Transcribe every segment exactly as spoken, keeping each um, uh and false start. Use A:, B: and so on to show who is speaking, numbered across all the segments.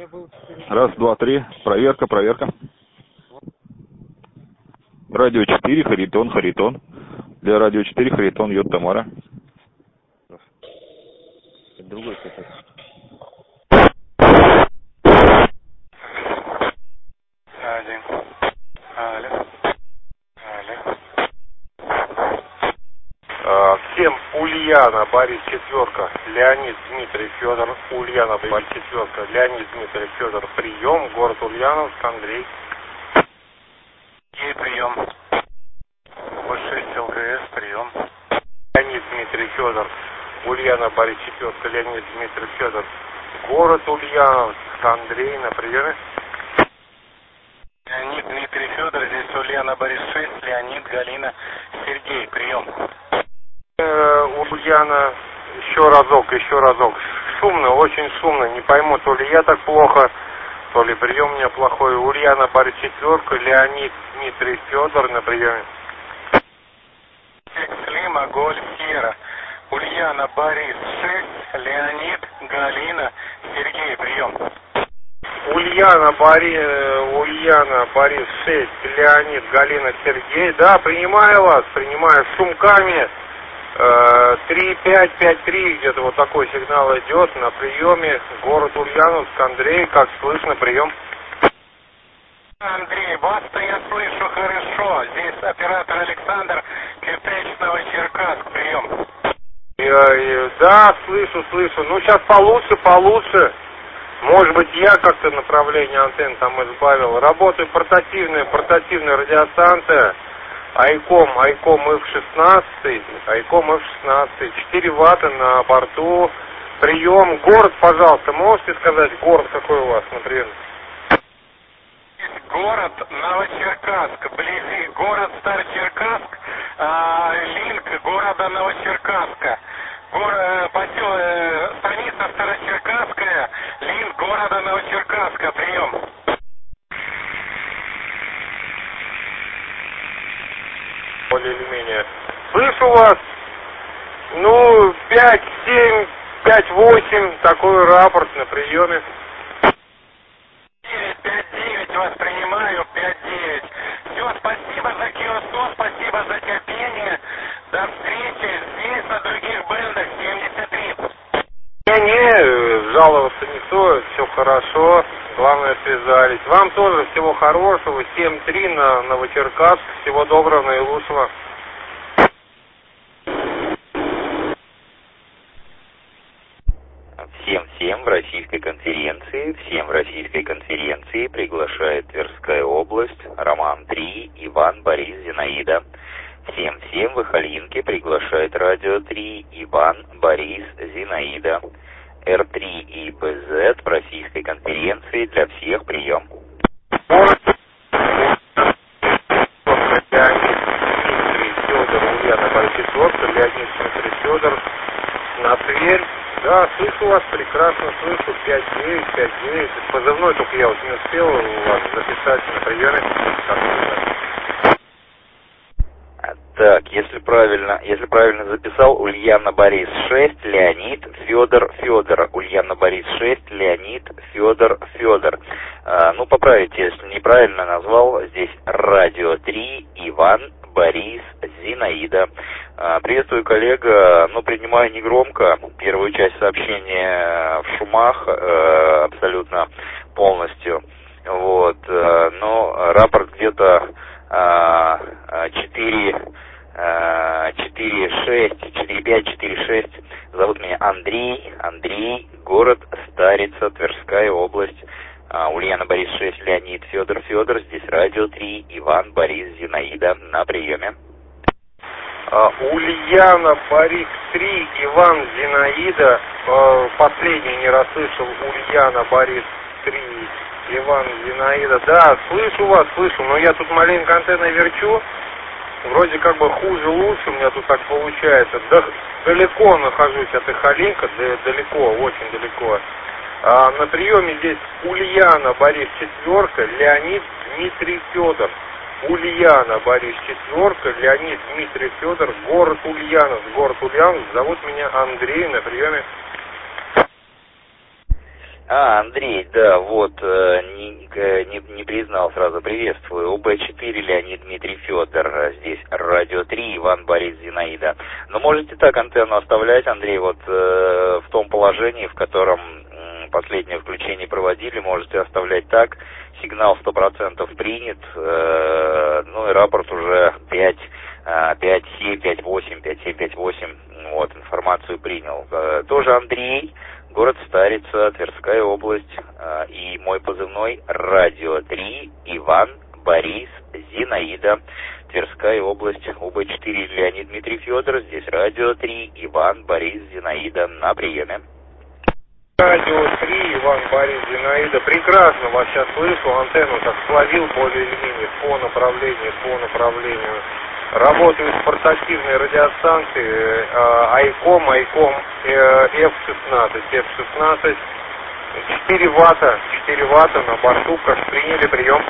A: Раз, два, три. Проверка, проверка. Радио четыре, Харитон, Харитон. Для радио четыре, Харитон, Йод Тамара. Другой сосед.
B: Один. Алло. Алло.
C: Всем Ульяна, Борис, четверка, Леонид, Дмитрий, Федор, Ульяна, Борис, четверка, Леонид, Дмитрий, Федор, прием, город Ульяновск, Андрей.
B: Ей прием. шесть ЛГС, прием.
C: Леонид, Дмитрий, Федор, Ульяна, Борис, четверка, Леонид, Дмитрий, Федор, город Ульяновск, Андрей, на приеме.
B: Леонид, Дмитрий, Федор, здесь Ульяна, Борис, шесть, Леонид, Галина, Сергей, прием.
C: Ульяна, еще разок, еще разок. Шумно, очень шумно. Не пойму, то ли я так плохо, то ли прием у меня плохой. Ульяна, Борис, четверка, Леонид, Дмитрий, Федор на приеме.
B: Слима, Голь, Сера. Ульяна, Борис, шесть, Леонид, Галина, Сергей, прием.
C: Ульяна, Борис, Ульяна, Борис, шесть, Леонид, Галина, Сергей. Да, принимаю вас, принимаю с шумками. три пять пять три, где-то вот такой сигнал идет на приеме. Город Ульяновск, Андрей, как слышно, прием.
B: Андрей, вас-то я слышу хорошо. Здесь оператор Александр, Кирпич, Новочеркасск, прием.
C: Я, я, да, слышу, слышу. Ну, сейчас получше, получше. Может быть, я как-то направление антенн там избавил. Работает портативная, портативная радиостанция. Айком, Айком эф шестнадцать, Айком эф шестнадцать, четыре ватта на борту, прием, город, пожалуйста, можете сказать, город какой у вас, например?
B: Город Новочеркасск, вблизи, город Старочеркасск, а, линк города Новочеркасска, город, посел, станица Старочеркасская, линк города Новочеркасска, прием.
C: Более или менее. Слышу вас. Ну, пять семь, пять восемь, такой рапорт на приеме.
B: девять пять девять вас принимаю, пять девять. Все, спасибо за КИОСО, спасибо за терпение. До встречи здесь, на других бендах, семьдесят три.
C: Не-не, жаловаться не стоит, все хорошо. Главное, связались. Вам тоже всего хорошего. семь три на Новочеркасск. Всего доброго, наилучшего.
D: Всем-всем в Российской конференции, всем в Российской конференции приглашает Тверская область, Роман три, Иван, Борис, Зинаида. Всем-всем в Ихалинке приглашает Радио три, Иван, Борис, Зинаида. эр три и бэ зет в Российской конференции для всех прием.
C: Леонид, Дмитрий, Федор, на Тверь. Да, слышу вас, прекрасно слышу. пять девять, пять девять. Позывной только я вот не успел вас записать на приеме.
D: Так, если правильно, если правильно записал, Ульяна, Борис, шесть, Леонид, Федор, Федор. Ульяна, Борис, шесть, Леонид, Федор, Федор. А, ну, поправите, если неправильно назвал, здесь Радио три, Иван, Борис, Зинаида. А, приветствую, коллега. Ну, принимаю негромко. Первую часть сообщения в шумах э, абсолютно полностью. Вот. Э, но рапорт где-то четыре, четыре, шесть, четыре, пять, четыре, шесть. Зовут меня Андрей. Андрей, город Старица, Тверская область. Ульяна, Борис, шесть, Леонид, Федор, Федор. Здесь Радио три, Иван, Борис, Зинаида на приеме.
C: Ульяна, Борис, три, Иван, Зинаида. Последний не расслышал. Ульяна, Борис, три, Иван, Зинаида. Да, слышу вас, слышу, но я тут маленько антенной верчу. Вроде как бы хуже, лучше, у меня тут так получается. Да, далеко нахожусь от Ихалинка, да, далеко, очень далеко. А, на приеме здесь Ульяна, Борис, четверка, Леонид, Дмитрий, Федор. Ульяна, Борис, четверка, Леонид, Дмитрий, Федор, город Ульяновск. Город Ульяновск, зовут меня Андрей, на приеме.
D: А, Андрей, да, вот, э, не, не, не признал сразу, приветствую. УБ четыре, Леонид Дмитрий Федор, здесь Радио три, Иван Борис Зинаида. Но можете так антенну оставлять, Андрей, вот э, в том положении, в котором э, последнее включение проводили, можете оставлять так. Сигнал сто процентов принят, э, ну и рапорт уже пять, пять семь пять восемь, пять семь пять восемь, вот, информацию принял. Э, тоже Андрей. Город Старица, Тверская область, э, и мой позывной Радио три, Иван Борис Зинаида, Тверская область, УБ четыре, Леонид Дмитрий Федор, здесь Радио три, Иван Борис Зинаида, на приеме.
C: Радио три, Иван Борис Зинаида, прекрасно вас сейчас слышу, антенну так словил более или менее по направлению, по направлению. Работаю с портативной радиостанцией Айком, Айком эф шестнадцать, эф шестнадцать, четыре ватта, четыре ватта на борту, как приняли, прием.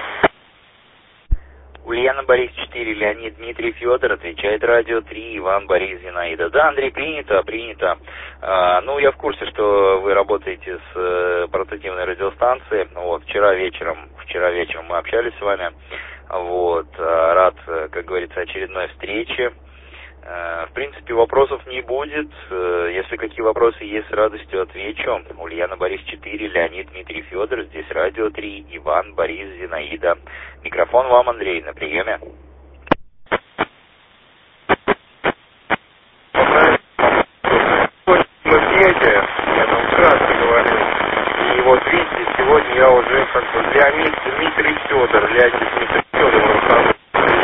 D: Ульяна Борис четыре, Леонид Дмитрий Федор, отвечает Радио три, Иван Борис Зинаида. Да, Андрей, принято, принято. А, ну, я в курсе, что вы работаете с э, портативной радиостанцией. Вот, вчера вечером, вчера вечером мы общались с вами. Вот, рад, как говорится, очередной встрече. В принципе, вопросов не будет. Если какие вопросы есть, с радостью отвечу. Ульяна Борис четыре, Леонид Дмитрий Федор, здесь Радио три, Иван Борис Зинаида. Микрофон вам, Андрей, на приеме.
C: Я там вкратце говорю. И вот видите, сегодня я уже как бы Леонид Дмитрий Федор, Леонид Дмитрий Федор.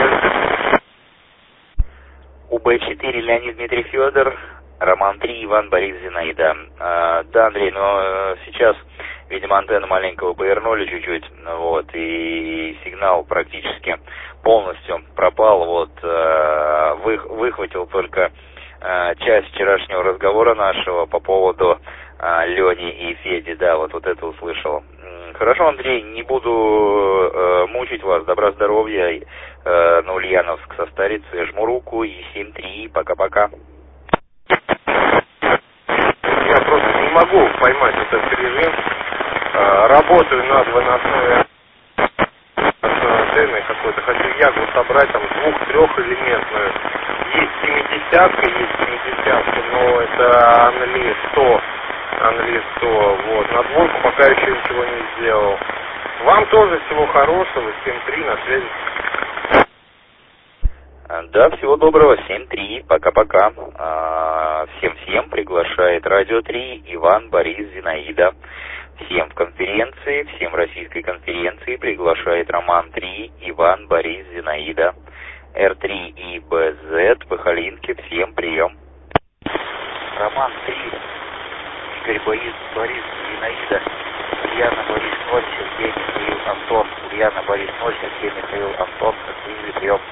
D: УБ четыре, Леонид Дмитрий Федор, Роман три, Иван Борис Зинаида. А, да, Андрей, но сейчас, видимо, антенну маленько вы повернули чуть-чуть, вот, и сигнал практически полностью пропал, вот, вы, выхватил только часть вчерашнего разговора нашего по поводу Лени и Феди, да, вот, вот это услышал. Хорошо, Андрей, не буду э, мучить вас, добра, здоровья, э, на Ульяновск со Старицы, жму руку и семь три, пока-пока.
C: Я просто не могу поймать этот режим, э, работаю над выносной антенной какой-то, хочу ягу собрать, там, двух-трехэлементную. Есть семидесятка, есть семидесятка, но это Анли сто. Анли сто, вот, на двойку пока еще ничего не сделал. Вам тоже всего хорошего, семь три, на связи.
D: Да, всего доброго, семь три, пока-пока. Всем-всем приглашает Радио три, Иван Борис Зинаида. Всем в конференции, всем российской конференции приглашает Роман три, Иван Борис Зинаида. эр три и бэ зет, Бахалинки, всем прием.
E: Роман три. Игорь Борис, Борис Зинаида, Ульяна Борис ноль, Сергей Михаил Антон, Ульяна Борис ноль, Сергей Михаил Антон, приняли прием.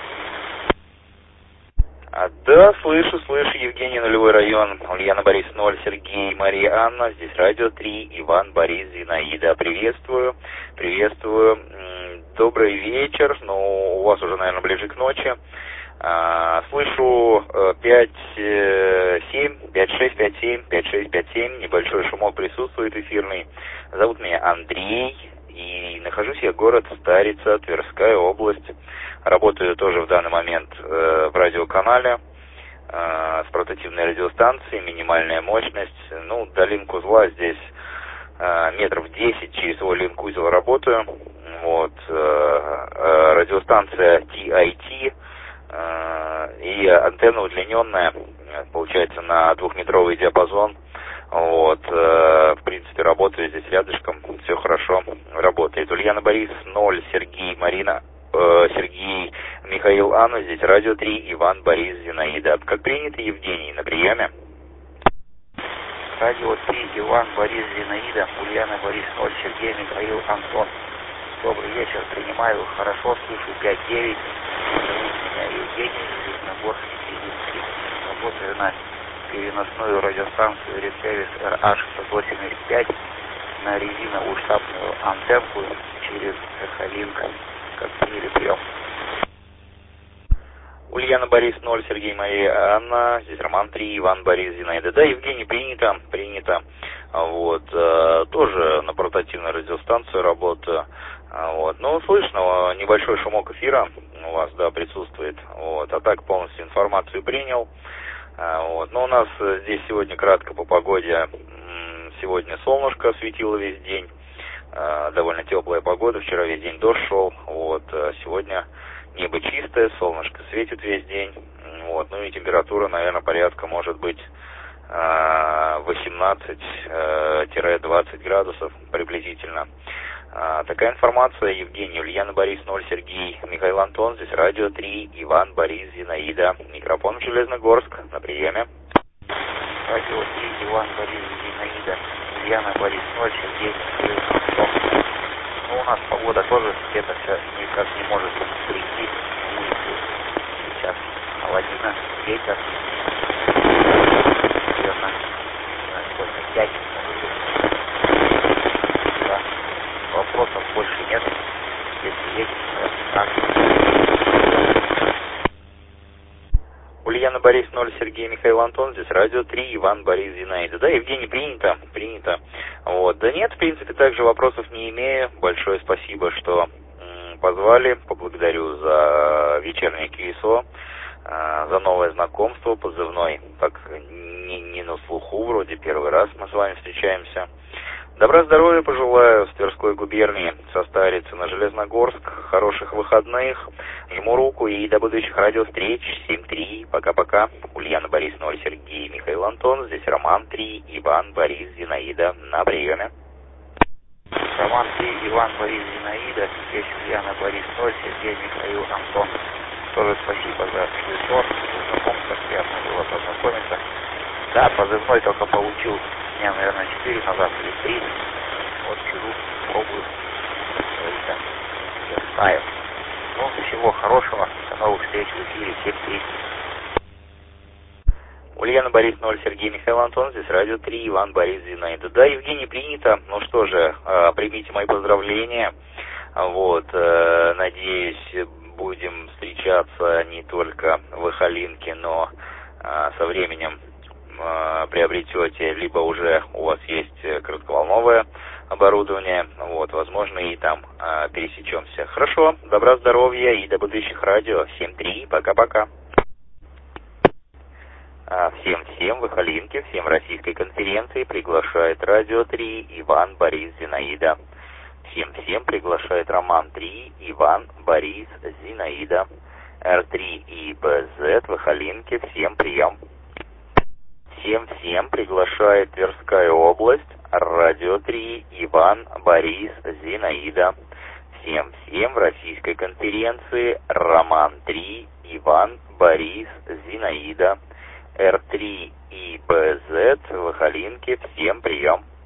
D: А, да, слышу, слышу, Евгений, нулевой район, Ульяна Борис ноль, Сергей, Мария Анна, здесь Радио три, Иван Борис Зинаида. Приветствую, приветствую, добрый вечер, ну, у вас уже, наверное, ближе к ночи. А, слышу пять семь, пять шесть пять семь, пять шесть пять семь, небольшой шумок присутствует эфирный. Зовут меня Андрей, и нахожусь я город Старица, Тверская область. Работаю тоже в данный момент э, в радиоканале э, с портативной радиостанцией, минимальная мощность. Ну, до линк-узла здесь э, метров десять через свой линк-узел работаю. Вот, э, э, радиостанция ти ай ти. И антенна удлиненная, получается, на двухметровый диапазон. Вот, в принципе, работаю здесь рядышком, все хорошо работает. Ульяна Борис ноль, Сергей, Марина, э, Сергей, Михаил Анна, здесь Радио три, Иван Борис Зинаида. Как принято, Евгений, на приеме.
E: Радио три, Иван Борис Зинаида, Ульяна Борис ноль, Сергей, Михаил Антон. Добрый вечер, принимаю, хорошо, слышу пять девять. Меня Евгений, Железногорск, Физический. Работаю на переносную радиостанцию Ресервис эр аш сто восемьдесят пять на резиновую штабную антенку через Эхолинк. Как приняли прием.
D: Ульяна Борис ноль, Сергей, Мария Анна, здесь Роман три, Иван Борис Зинаида. Да, Евгений, принято, принято. Вот, тоже на портативной радиостанции работаю. Вот, ну, слышно, небольшой шумок эфира у вас, да, присутствует. Вот, а так полностью информацию принял. Вот, но у нас здесь сегодня кратко по погоде. Сегодня солнышко светило весь день. Довольно теплая погода. Вчера весь день дождь шел. Вот, сегодня небо чистое, солнышко светит весь день. Вот, ну и температура, наверное, порядка может быть восемнадцать-двадцать градусов приблизительно. А, такая информация. Евгений, Ульяна, Борис, ноль, Сергей, Михаил, Антон, здесь радио три, Иван, Борис, Зинаида. Микрофон Железногорск, на приеме.
E: Радио три, Иван, Борис, Зинаида, Ульяна, Борис, ноль, Сергей, Михаил, Антон. Ну, у нас погода тоже где-то все никак не может прийти. Сейчас холодина, ветер. Наверное, сколько, пять, может быть. Да. Вопросов больше нет. Если есть, так.
D: Ульяна, Борис, ноль, Сергей, Михаил, Антон, здесь радио три, Иван, Борис, Зинаида. Да, Евгений, принято, принято. Вот, да нет, в принципе, также вопросов не имею. Большое спасибо, что м, позвали. Поблагодарю за вечернее КСО, э, за новое знакомство, позывной. Так, не, не на слуху, вроде первый раз мы с вами встречаемся. Добра, здоровья пожелаю с Тверской губернии, состариться на Железногорск, хороших выходных, жму руку и до будущих радиовстреч, семь три, пока-пока. Ульяна, Борис, ноль, Сергей, Михаил, Антон, здесь Роман три, Иван, Борис, Зинаида, на приеме.
E: Роман три, Иван, Борис, Зинаида, здесь Ульяна, Борис, ноль, Сергей, Михаил, Антон. Тоже спасибо за телефон, знакомство, приятно было познакомиться. Да, позывной только получил дня, наверное, четыре назад или три. Вот сижу, пробую. Говорится, я знаю. Ну, всего хорошего. До новых встреч в эфире. семь три.
D: Ульяна, Борис, ноль, Сергей, Михаил, Антон, здесь радио три, Иван, Борис, Зинаида. Да, Евгений, принято. Ну что же, примите мои поздравления. Вот, надеюсь, будем встречаться не только в Ихалинке, но со временем приобретете, либо уже у вас есть коротковолновое оборудование, вот, возможно, и там а, пересечемся. Хорошо, добра, здоровья и до будущих радио. семь три, пока-пока. А, всем-всем в Ихалинке, всем в Российской конференции приглашает радио три, Иван, Борис, Зинаида. Всем-всем приглашает Роман три, Иван, Борис, Зинаида. эр три и бэ зет в Ихалинке, всем прием. Всем-всем приглашает Тверская область, радио три, Иван, Борис, Зинаида. Всем-всем в Российской конференции, Роман три, Иван, Борис, Зинаида. эр три и бэ зет в Ихалинке, всем прием.